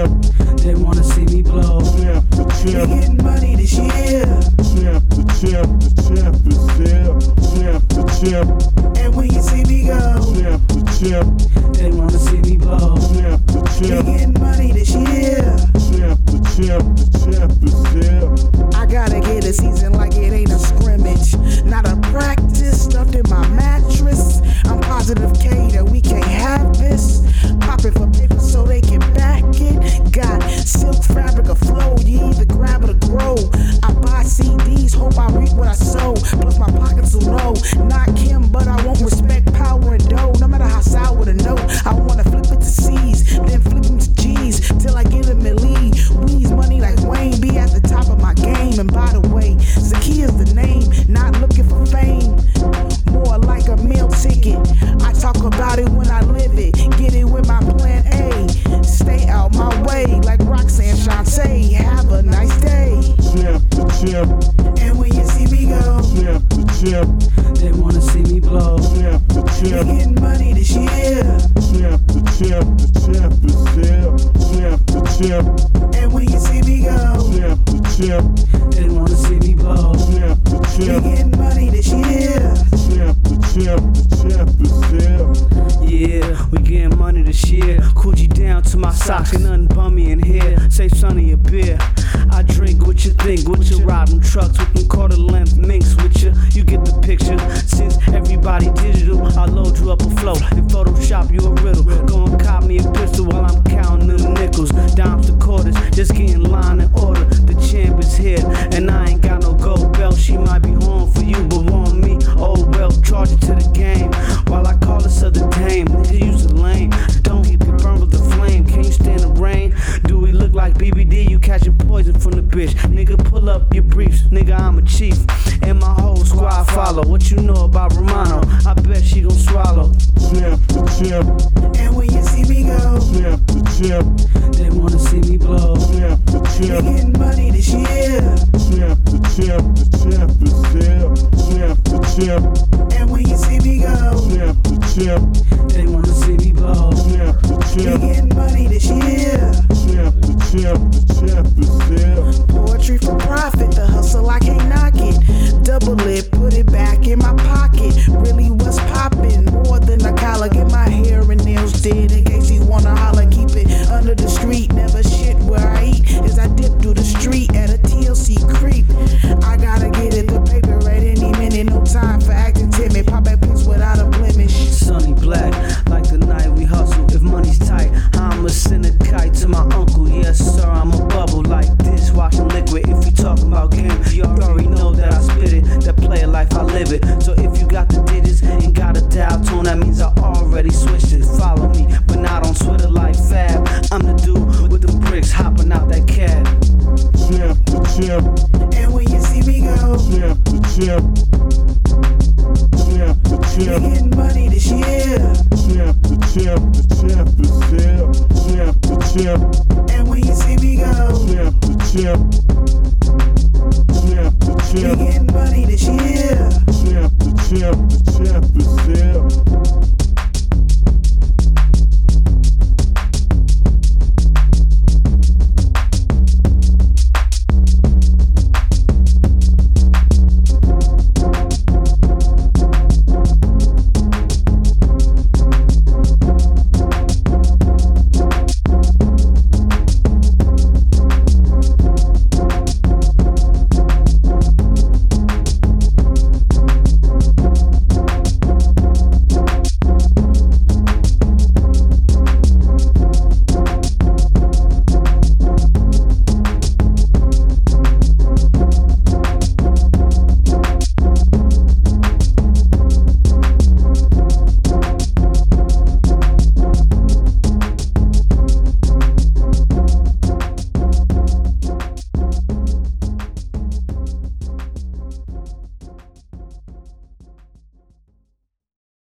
champ. They wanna see me blow. Champ, the champ. We getting money this year. Champ, the champ, the champ is here. Champ, the champ. And when you see me go, Champ, the champ. they wanna see me blow. Champ, the We champ. getting money this year. Champ, the champ, the champ is here. I gotta get a season like it ain't a scrimmage, not a practice stuffed in my mattress. I'm positive K that we can't have this. Popping for paper so they can back it. Got silk fabric or flow, you either grab it or grow. I buy CDs, hope I reap what I sow. Plus my pockets will know, not Kim, but I won't respect power and dough. No matter how sour the note, I wanna flip it to C's, then flip them to G's till I get them at lead. Weeze money like Wayne, be at the top of my game. And by the way, Zakia's the name, not looking for fame. More like a meal ticket. I talk about it when I live it. Get it with my plan A. Stay out my way, like Roxanne Shante. Have a nice day. Champ, the champ. And when you see me go, Champ, the champ. they wanna see me blow. Champ, the We champ. getting money this year. Champ, the champ, the champ is here. Champ, the champ. And when you see me go, Champ, the champ. they wanna see me blow. Champ, the We champ. getting money this year. Champ, the champ, the champ is here. Yeah, we getting money this year. Coochie down to my socks, ain't nothing bummy in here. Say Sonny a beer. I drink what you think, what you ride them trucks with them quarter length minks with you. You get the picture. Since everybody digital, I load you up a flow. Then Photoshop you a riddle. Go and cop me a pistol while I'm counting them nickels. Dimes to quarters, just getting line in order. The champ is here, and I ain't got no gold belt. She might be home for you, but want me. Oh well, charge it to the game. While I call this other dame, nigga use the lane. Don't get burned with the flame. Can you stand the rain? Do we look like BBD? You catching poison from the bitch. Nigga, pull up your briefs. Nigga, I'm a chief, and my whole squad follow. What you know about Romano? I bet she gon' swallow. Champ, the champ. And when you see me go, Champ, the champ. they wanna see me blow. Champ, the We champ. getting money this year. Champ, the champ, the champ is here. Champ, the champ. And when you see me go, Champ, the champ. they wanna see me blow. Champ, the We champ. getting money this year. Champ, the champ, the champ is here. Poetry for profit, the hustle I can't knock it. Double it, put it back in my pocket. Really what's poppin'? More than a collar, get my hair and nails did. In case you wanna holler, keep it under the street. Never shit where I eat as I dip through the street at a TLC creep. I gotta get it, the paper at any minute. No time for acting timid. Pop back pics without a blemish. Sunny black, like the night we hustle. If money's tight, I'ma send a kite to my uncle. Yes, sir, I'm a bubble like dishwashing liquid. If you talking about games, you already know that I spit it. That player life, I live it. So if you got the digits and got a dial tone, that means I already switched it. Follow me, but not on Twitter like Fab. I'm the dude with the bricks hopping out that cab. Champ, the champ. And when you see me go, Champ, the champ. Champ, the we champ. getting money this year. Champ, the champ, the champ is here. Champ, the champ. And when you see me go, Champ, the champ. Champ, the we champ. getting money this year. Champ, the champ, the champ is here.